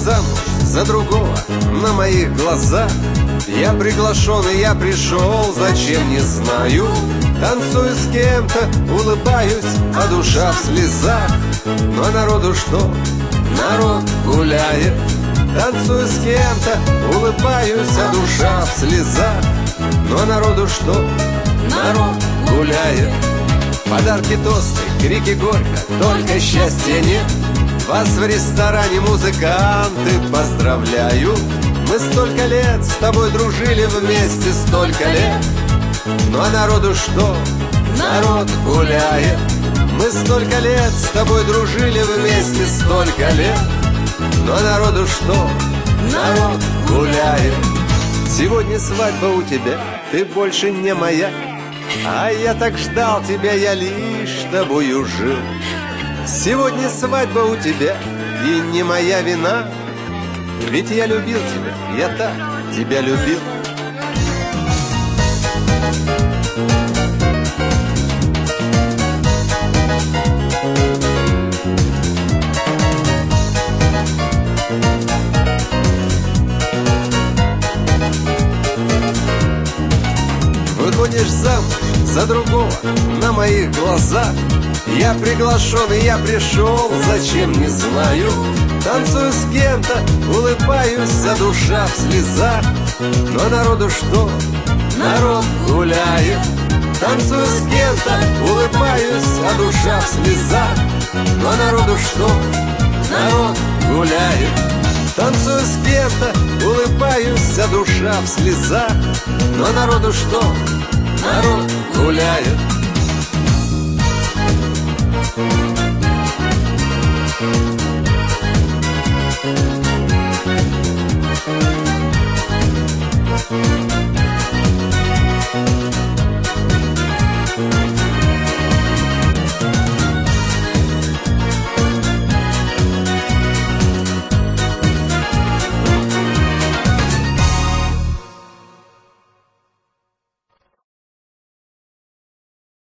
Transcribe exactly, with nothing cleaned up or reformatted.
замуж за другого на моих глазах. Я приглашен и я пришел, зачем не знаю. Танцую с кем-то, улыбаюсь, а душа в слезах. Но народу что? Народ гуляет. Танцую с кем-то, улыбаюсь, а душа в слезах. Но народу что? Народ гуляет. Подарки, тосты, крики горько, только счастья нет. Вас в ресторане музыканты поздравляют. Мы столько лет с тобой дружили вместе, столько лет. Ну а народу что? Народ гуляет. Мы столько лет с тобой дружили вместе, столько лет. Ну а народу что? Народ гуляет. Сегодня свадьба у тебя, ты больше не моя. А я так ждал тебя, я лишь тобою жил. Сегодня свадьба у тебя, и не моя вина. Ведь я любил тебя, я так тебя любил. Выходишь замуж за другого на моих глазах. Я приглашен и я пришел, зачем не знаю. Танцую с кем-то, улыбаюсь, а душа в слезах. Но народу что? Народ гуляет. Танцую с кем-то, улыбаюсь, а душа в слезах. Но народу что? Народ гуляет. Танцую с кем-то, улыбаюсь, а душа в слезах. Но народу что? Народ гуляет.